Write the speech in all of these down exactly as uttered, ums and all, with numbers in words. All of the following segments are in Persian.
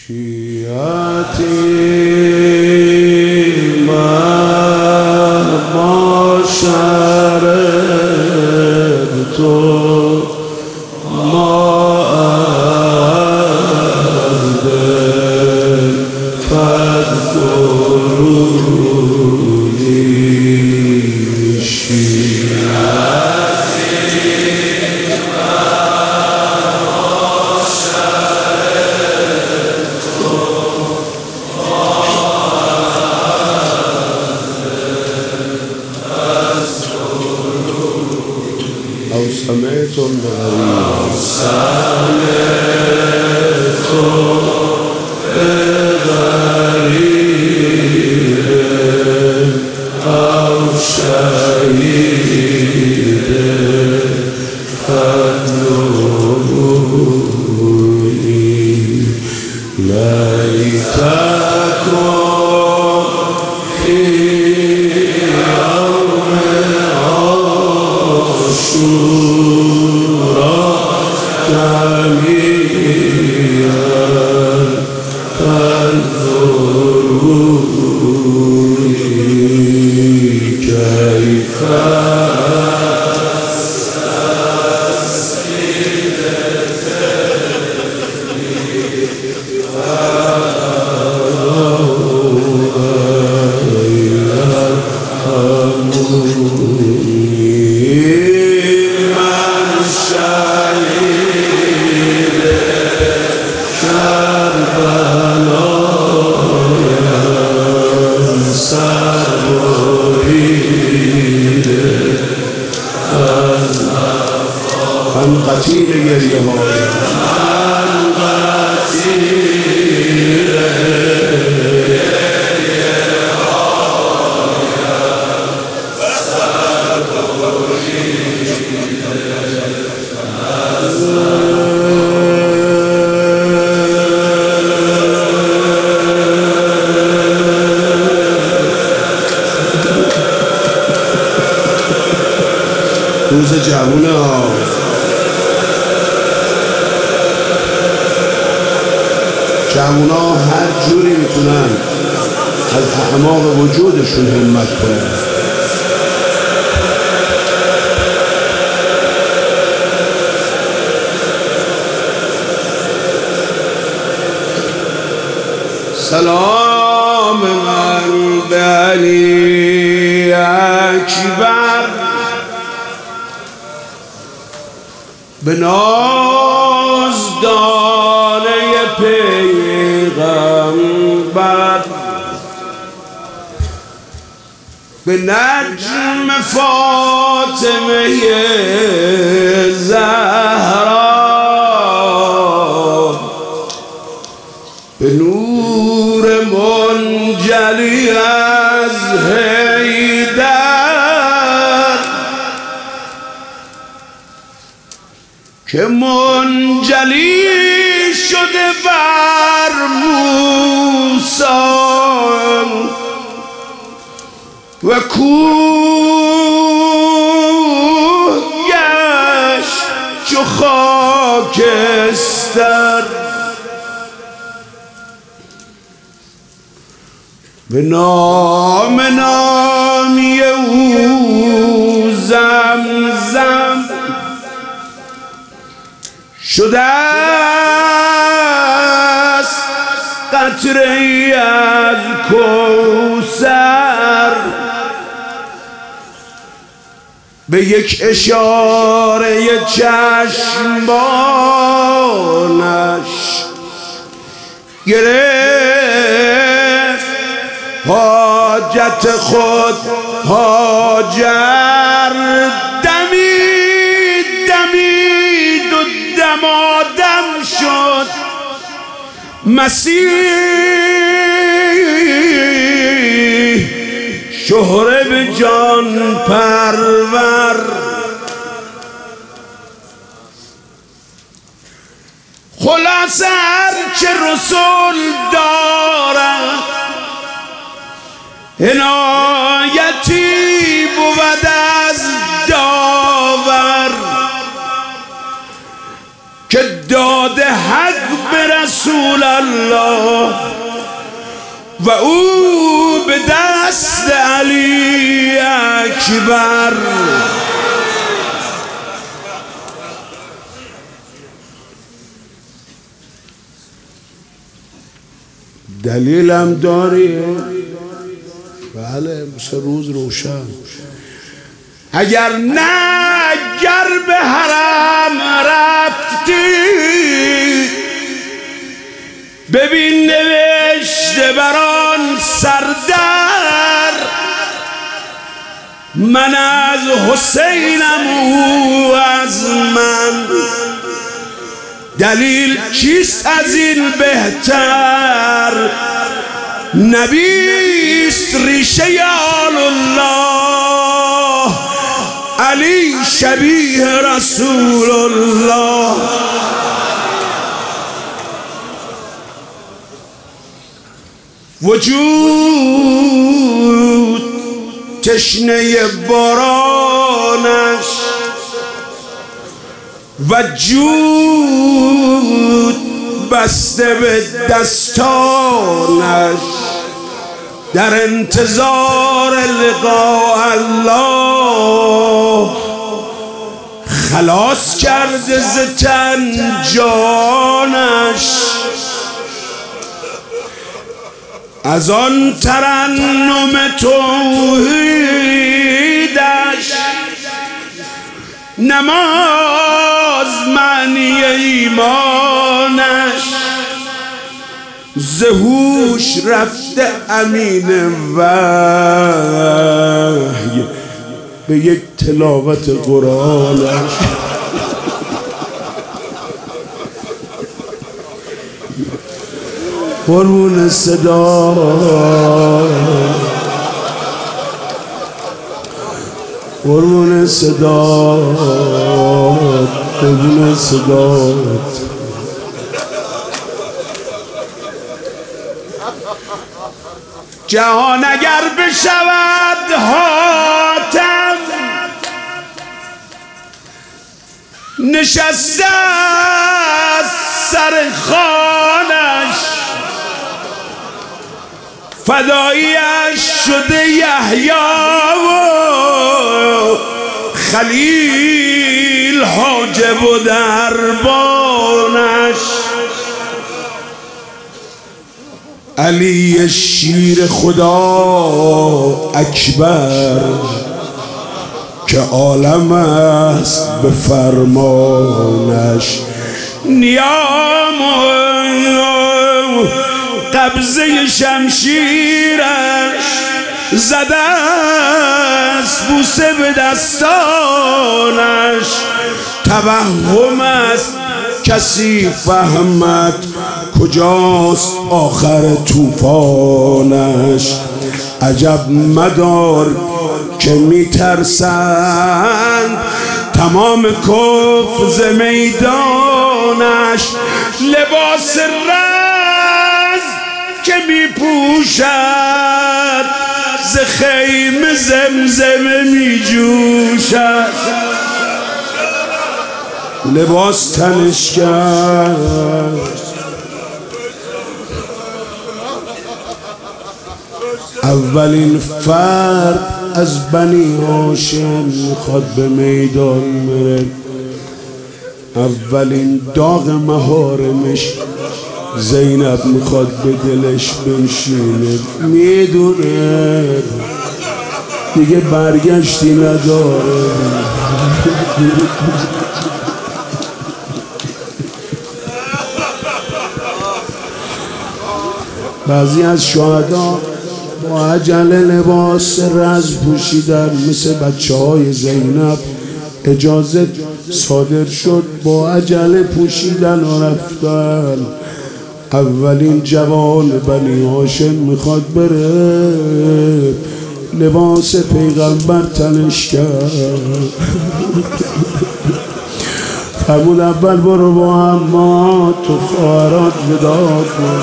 شیعتی ما شرد تو ما عهد فدرونی شیعتی ما شرد تو أو سمعتم بغير سمعتم بغير أو شهيد فادلوني ليتكم في يوم عاشوراء جميعا فانظروني كيف من قتیل گریه های من قتیل گریه روز جوونه ها جوونا هر جوری میتونن از اعماق وجودشون همت کنن. سلام من به علی اکبر به نازدانه پیغمبر به نجم فاطمه زهرا به نور منجلی از حیدر که منجلی شده بر موسی و کوه گشت چو خاکستر به نام نامی او زمزم شده است قطره‌ای از کوثر به یک اشاره چشمانش گرفت حاجت خود هاجر دمید دمید و دمادم شد مسیح شهره به جان پرور خلاصه هرچه رسول دارد عنایتی بود از داور که داد حق به رسول الله و او به دست علی اکبر. دلیلم داری؟ بله، مثل روز روشن. اگر نه گر به حرم رفتی ببین نوشته بران سردر من از حسینم او از من. دلیل چیست از این بهتر؟ نبیست ریشه آل الله، علی شبیه رسول الله. وجود تشنه بارانش و جود بسته به دستانش در انتظار لقاء الله. خلاص کرده ز تن جانش از آن ترنم توحیدش. نماز معنی ایمانش ز هوش رفته امین وحی به یک تلاوت قرآنش. قربون صدا قربون صدا قربون صدا. جهان اگر بشود حاتم نشسته از سر خوانش، فداییش شده یحیی و خلیل حاجب و دربانش. علی شیر خدا اکبر که عالم است به فرمانش. نیام و قبضه شمشیرش زده است بوسه به دستانش. توهم است کسی فهمد کجاست آخر طوفانش. عجب مدار که میترسند تمام کفر ز میدانش. لباس رز که میپوشد ز خیمه زمزمه میجوشد. لباس تنش کرد اولین فرد از بنی هاشم میخواد به میدان بره. اولین داغ محارمش زینب میخواد به دلش بنشینه. میدونه دیگه برگشتی نداره. بعضی از شهدا با عجله لباس رز پوشیدن مثل بچه های زینب. اجازه صادر شد با عجله پوشیدن و رفتن. اولین جوان بنی هاشم میخواد بره، لباس پیغمبر تنش کرد. فرمود اول برو با اما تو خواهرات ودا کن.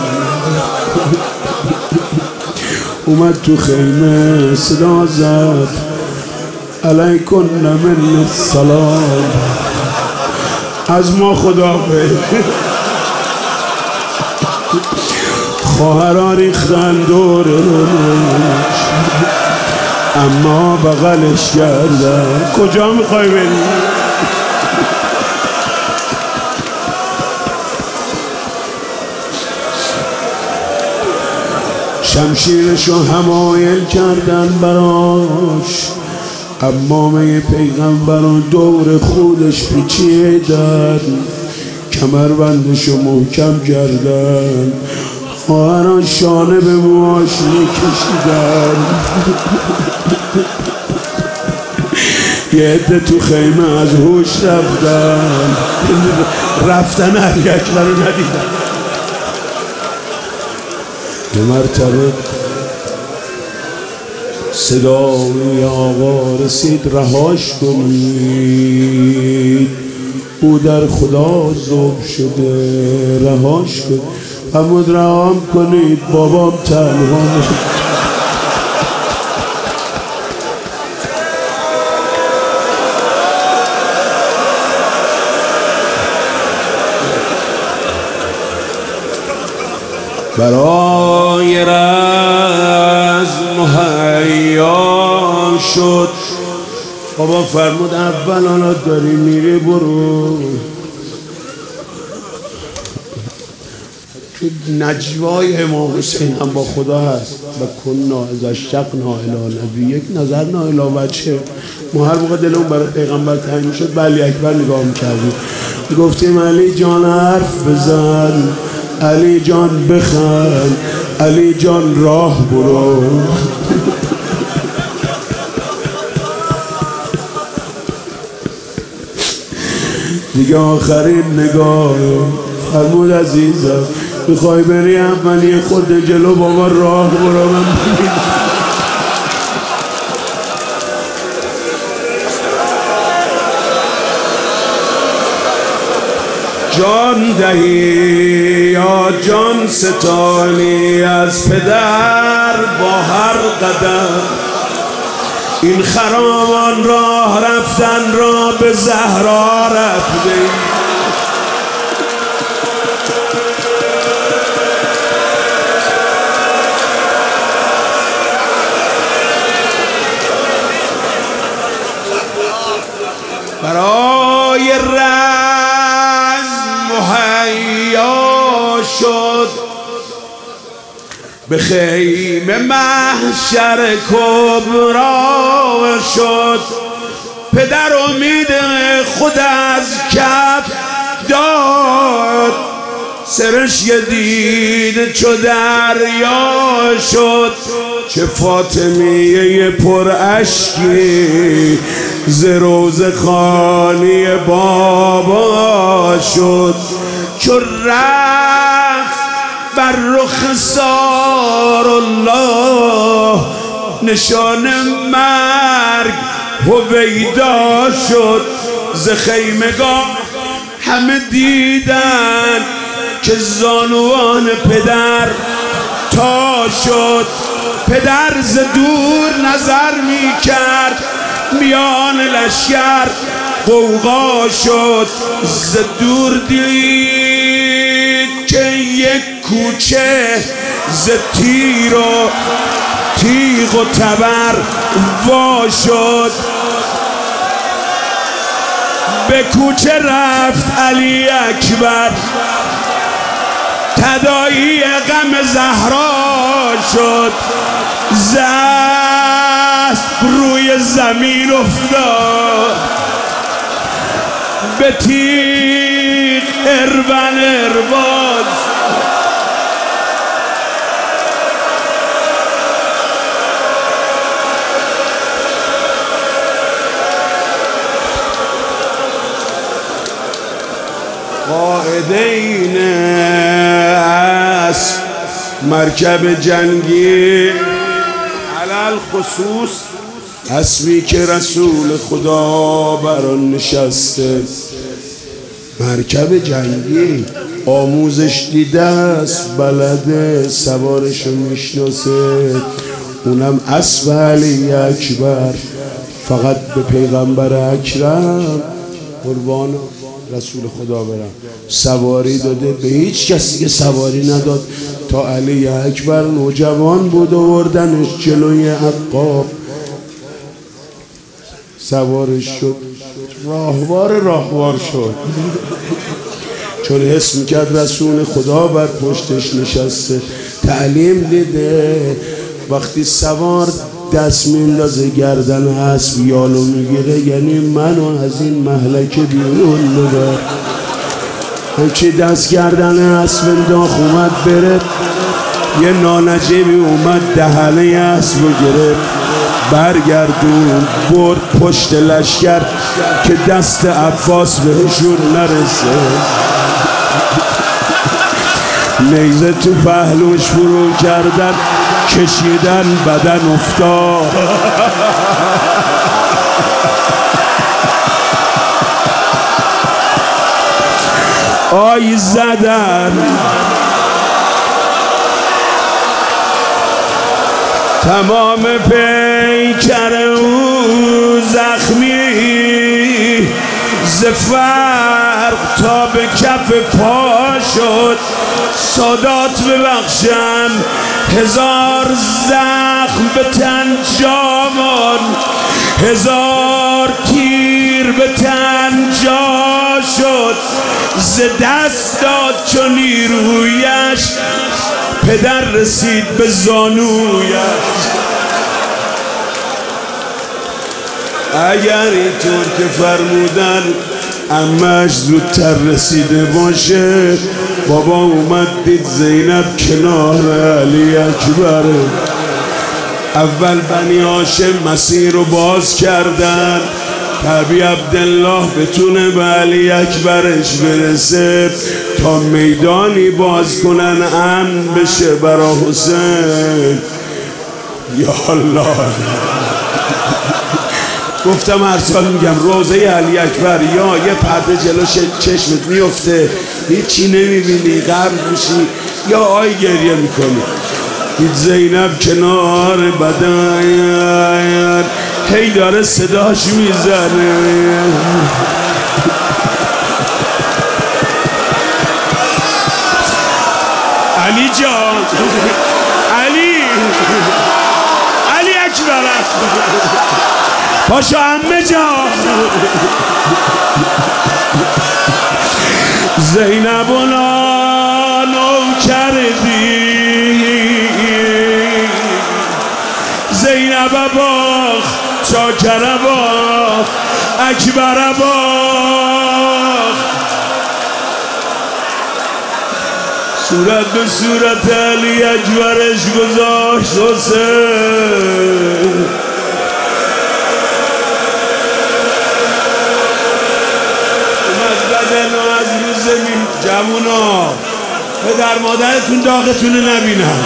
اومد تو خیمه صدا زد علیکن من السلام از ما خداحافظ. خواهرها ریختن دورش اما بغلش کردن. کجا میخوای بری؟ شمشیرشو همایل کردن براش، امامه پیغمبران دور خودش پیچیدن، کمربندشو محکم کردن، خواهران شانه به موهاش میکشیدن. یه عده تو خیمه از هوش رفتن، رفتن علی اکبر رو ندیدن. به مرتبه صدای آقا رسید رهاش کنید، او در خدا ذوب شده، رهاش کنید. فرمود رهام کنید بابام تنها. برای رزم مهیا شد. بابا فرمود اول حالا داری میری برو، نجوای امام حسین هم با خدا هست و کنا از شقنا الی نبی، یک نظر نا الی بچه. ما هر موقع دلمون برای پیغمبر تنگ شد به علی اکبر نگاه میکردیم، گفتیم علی جان حرف بزن، علی جان بخند، علی جان راه برو. دیگه آخرین نگاه فرمود عزیزم میخوای بری اولی خود جلو با ما راه برو. من جان دهی یا جان ستانی از پدر با هر قدم، این خرامان راه رفتن را به زهرا رفته. برای رزم مهیا شد، به خیمه محشر کبرا شد. پدر امید خود از کف داد، سرش یه دید چو دریا شد. چه فاطمیه پر اشکی ز روضه خانی بابا شد. چو رفت بر رخ سار الله نشان مرگ هویدا شد. ز خیمگاه همه دیدن که زانوان پدر تا شد. پدر ز دور نظر می کرد، میان لشکر غوغا شد. ز دور دید که یک کوچه ز تیر و تیغ و تبر وا شد. به کوچه رفت علی اکبر، تداعی غم زهرا شد. زست روی زمین افتاد، به تیغ اربن ارباز. قائدین اسب مرکب جنگی علل خصوص اسبی که رسول خدا بر آن نشسته. مرکب جنگی آموزش دیده است، بلده، سوارشو میشناسه. اونم اسب علی اکبر، فقط به پیغمبر اکرم قربان رسول خدا برم. سواری داده به هیچ کسی که سواری نداد تا علی اکبر نوجوان بود آوردنش جلوی عقاب سوارش شد، راهوار راهوار شد چون حس میکرد رسول خدا بر پشتش نشسته. تعلیم دیده وقتی سوار دست میندازه گردن اسب یالو میگیره، یعنی منو از این مهلکه بیرون ببر. همچی دست گردن اسب انداخت اومد بره، یه نانجیبی اومد دهنه اسب رو گرفت برگردون برد پشت لشکر که دست عباس بهشون نرسه. نیزه تو پهلوش فرو کردن کشیدن بدن افتاد. آی زدن تمام پیکر او زخمی ز فرق تا به کف پا شد. سادات ببخشن هزار زخم به تن جامان، هزار تیر به تن جا شد. ز دست داد چون نیرویش پدر رسید به زانویش. اگر اینطور که فرمودن عمه‌اش زودتر رسیده باشه، بابا اومد دید زینب کنار علی اکبر. اول بنی هاشم مسیر رو باز کردن ابی عبدالله بتونه به علی اکبرش برسه تا میدانی باز کنن امن بشه برا حسین. یا الله گفتم هر سال میگم روزه علی اکبر یا یه پرده جلو چشمت میفته هیچی نمیبینی غرق میشی یا آی گریه میکنی. دید زینب کنار بدن هی داره صداش میزنه. علی جان علی علی اکبر پاشو عمه جان. زینب و نانو کردی زینب باخ چاکر باخ اکبر باخ. صورت به صورت علی اکبرش گذاشت حسین. از روز زمین جمونا پدر مادرتون داغتون نبینم.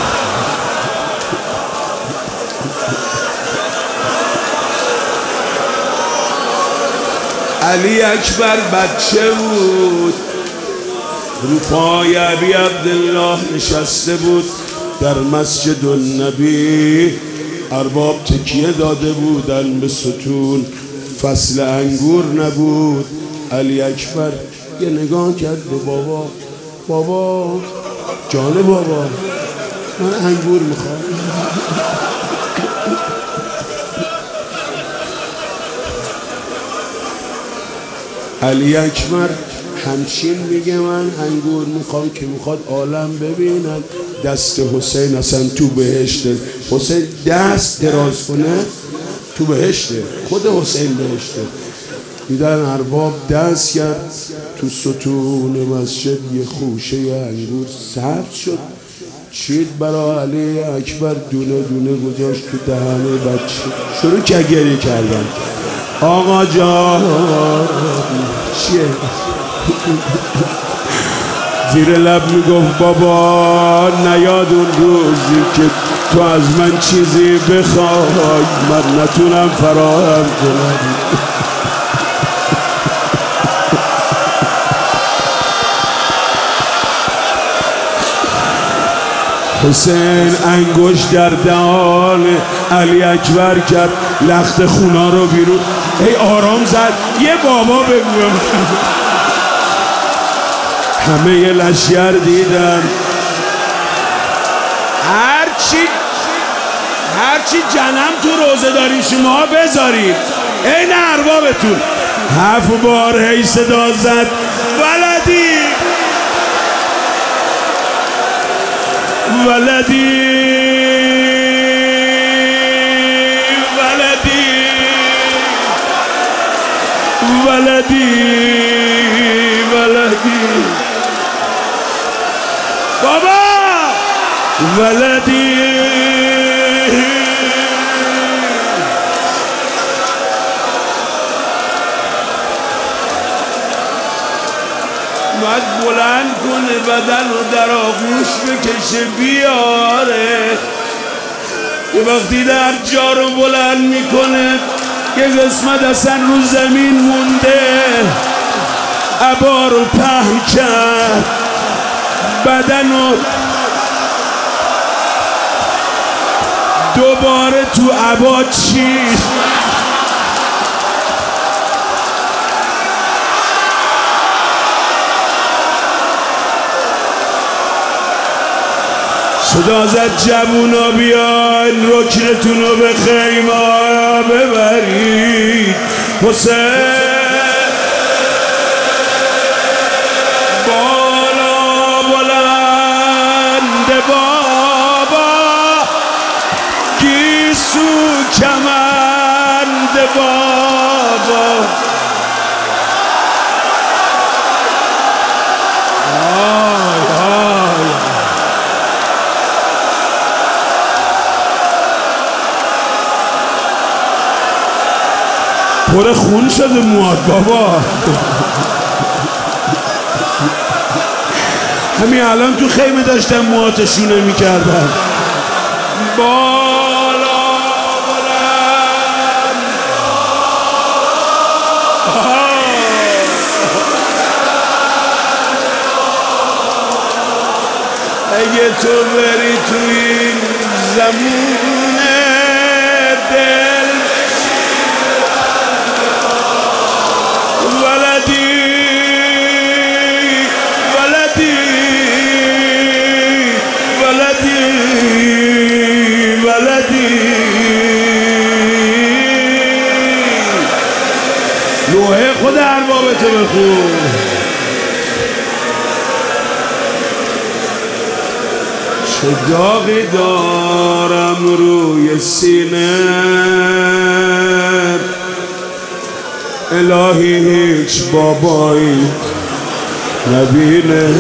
علی اکبر بچه بود رو پای ابی عبدالله نشسته بود در مسجد النبی. ارباب تکیه داده بودن به ستون، فصل انگور نبود. علی اکبر یه نگاه کرد به بابا، بابا جان بابا من انگور میخوام. علی اکبر همچین میگه من انگور میخوام که میخواد عالم ببیند دست حسین اصلا تو بهشته. حسین دست دراز کنه تو بهشته، خود حسین بهشته. دیدن ارباب دست کرد تو ستون مسجد یه خوشه انگور سبز شد، چید برای علی اکبر دونه دونه گذاشت تو دهنه بچه. شروع که گریه کردن. آقا جان چیه؟ زیر لب میگفت بابا نیاد اون روزی که تو از من چیزی بخوای من نتونم فراهم کنم. حسین انگوش در دهان علی اکبر کرد، لخت خونا رو بیرون. ای آرام زد. یه بابا بگویم همه ی لشگر دیدن. هرچی هرچی جنم تو روزه دارین شما بذارید این اربابتون. هفت بار هی صدا زد ولدی ولدی ولدی ولدی ولدی بابا ولدی. باید بلند کنه بدن رو در آغوش بکشه بیاره که وقتی در جا رو بلند میکنه یه قسمت اصلا رو زمین مونده عبا رو پهن کرد بدن رو دوباره تو عبا چید. صدا زد جوونا بیاین رکنتون رو به خیمه ببرید. حسین بالا بلند بابا گیسو کمند بابا. پر خون شده مواد بابا. همین الان تو خیمه داشتن موهاتشونه میکردن. بالا بلند اگه تو بری تو این زمون دل ولدی ولدی ولدی ولدی. لوحه خود اربابته بخون. چه داغی دارم روی سینه الهی هیچ بابایی نبینه.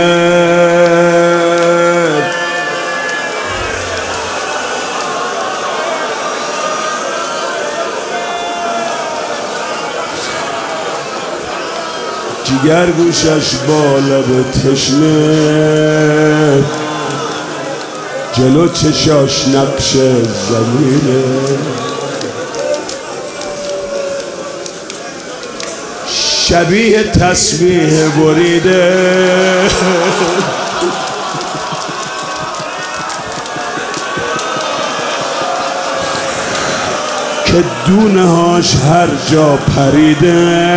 جگر گوشش با لب تشنه جلو چشاش نقش زمینه. شبیه تسبیح بریده که دونه هاش هر جا پریده.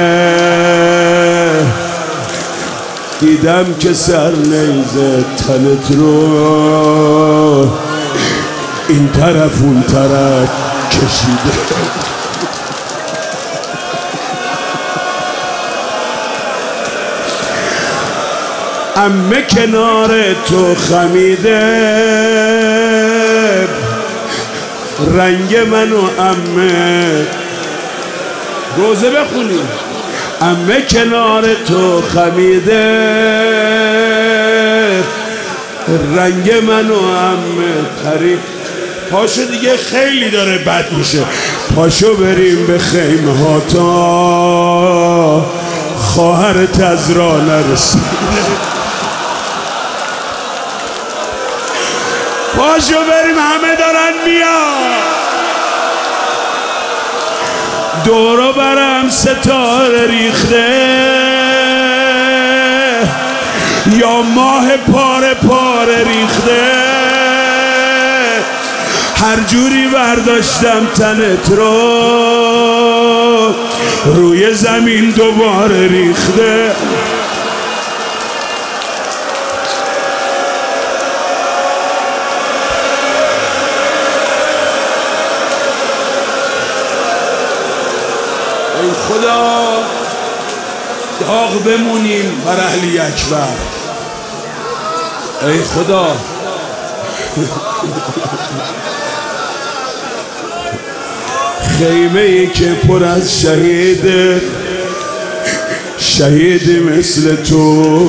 دیدم که سر نیزه تنت رو این طرف اون طرف کشیده. عمه کنار تو خمیده رنگ من و عمه. روزه بخونیم. عمه کنار تو خمیده رنگ من و عمه پرید. پاشو دیگه خیلی داره بد میشه. پاشو بریم به خیمه ها تا خواهرت از راه نرسید. پاشو بریم همه دارن میان. دورو برم ستاره ریخته یا ماه پاره پاره ریخته. هر جوری برداشتم تنت رو روی زمین دوباره ریخته. داغ بمونیم بر علی اکبر. ای خدا خیمه ای که پر از شهید، شهید مثل تو،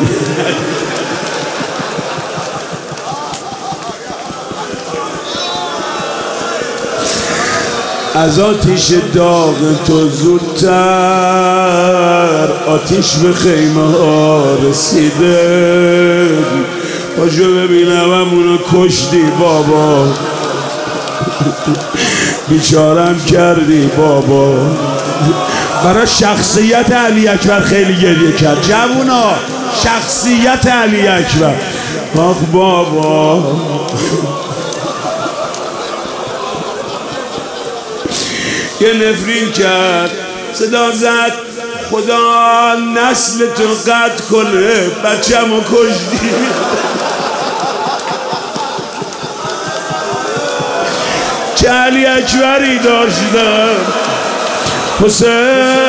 از آتیش داغ تو زودتر آتیش به خیمه ها رسیده. پاشو ببینم همونو کشتی بابا، بیچارم کردی بابا. برای شخصیت علی اکبر خیلی گریه کرد. جوونا شخصیت علی اکبر. آخ بابا یه نفرین کرد، صدا زد خدا نسل تو قطع کنه، بچه‌مو کشتی. چه علی اکبری داشتم حسین.